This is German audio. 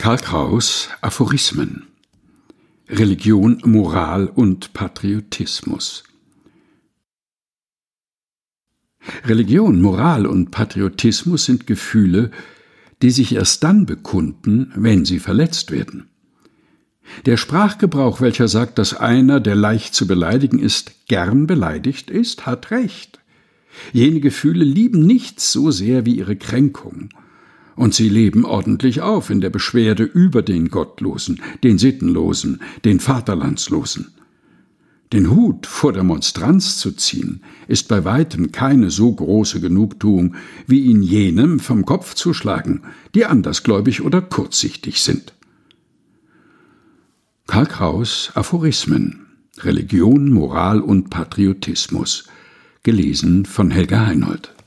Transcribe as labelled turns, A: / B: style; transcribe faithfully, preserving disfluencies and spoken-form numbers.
A: Karl Kraus, Aphorismen. Religion, Moral und Patriotismus. Religion, Moral und Patriotismus sind Gefühle, die sich erst dann bekunden, wenn sie verletzt werden. Der Sprachgebrauch, welcher sagt, dass einer, der leicht zu beleidigen ist, gern beleidigt ist, hat recht. Jene Gefühle lieben nichts so sehr wie ihre Kränkung. Und sie leben ordentlich auf in der Beschwerde über den Gottlosen, den Sittenlosen, den Vaterlandslosen. Den Hut vor der Monstranz zu ziehen, ist bei weitem keine so große Genugtuung, wie ihn jenem vom Kopf zu schlagen, die andersgläubig oder kurzsichtig sind. Karl Kraus, Aphorismen. Religion, Moral und Patriotismus. Gelesen von Helga Heinold.